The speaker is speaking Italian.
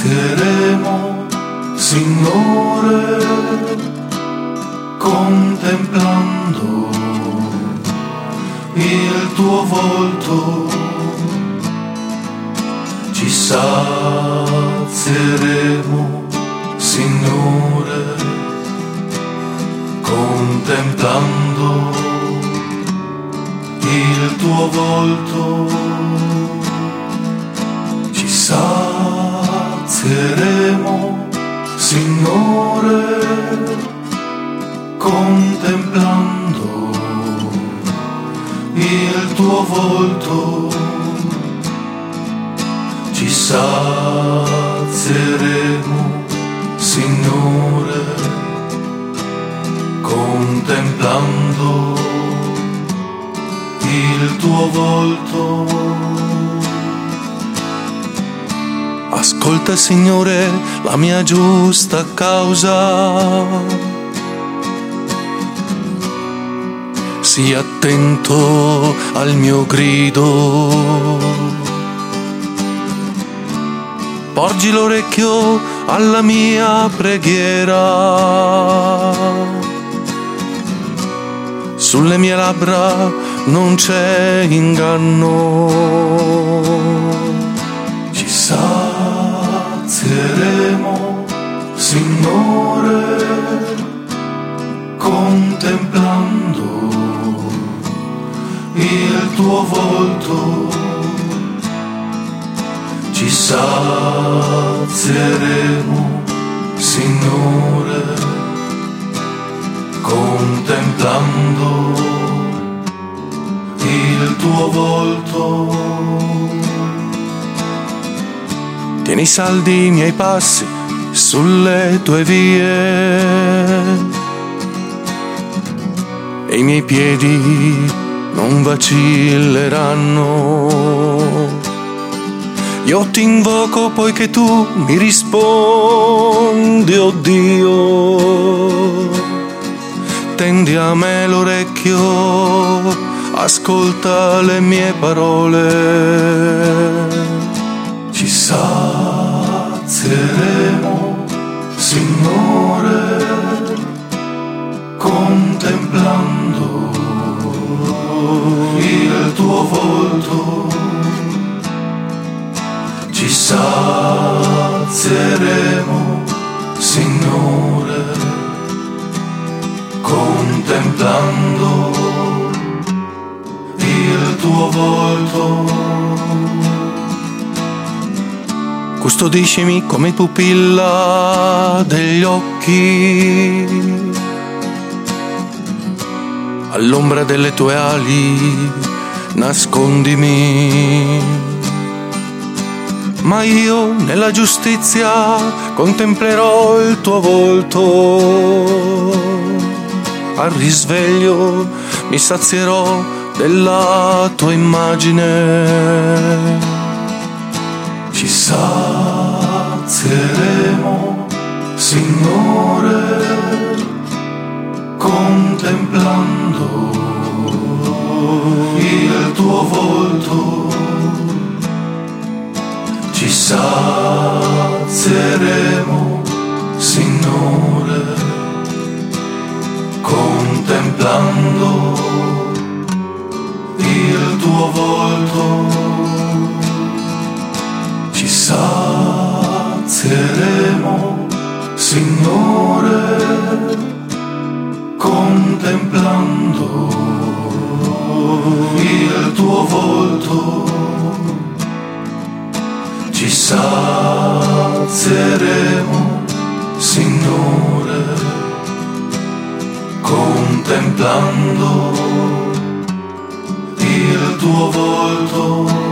sazieremo, Signore, contemplando il tuo volto. Ci sazieremo, Signore, contemplando il tuo volto. Ci sazieremo, Signore, contemplando il tuo volto. Ci sazieremo, Signore, contemplando il tuo volto. Ascolta, Signore, la mia giusta causa. Sii attento al mio grido. Porgi l'orecchio alla mia preghiera. Sulle mie labbra non c'è inganno. Ci sazieremo, Signore, contemplando il tuo volto. Ci sazieremo, Signore, contemplando il tuo volto. Tieni saldi i miei passi sulle tue vie e i miei piedi non vacilleranno. Io ti invoco poiché tu mi rispondi, oh Dio. Tendi a me l'orecchio, ascolta le mie parole. Ci sazieremo, Signore, contemplando il tuo volto. Ci sazieremo, Signore, contemplando il tuo volto. Custodiscimi come pupilla degli occhi, all'ombra delle tue ali nascondimi. Ma io nella giustizia contemplerò il tuo volto. Al risveglio mi sazierò della tua immagine. Ci sazieremo, Signore, contemplando il tuo volto. Ci sazieremo, Signore, contemplando il tuo volto. Ci sazieremo, Signore, contemplando il tuo volto. Ci sazieremo, Signore, contemplando il tuo volto.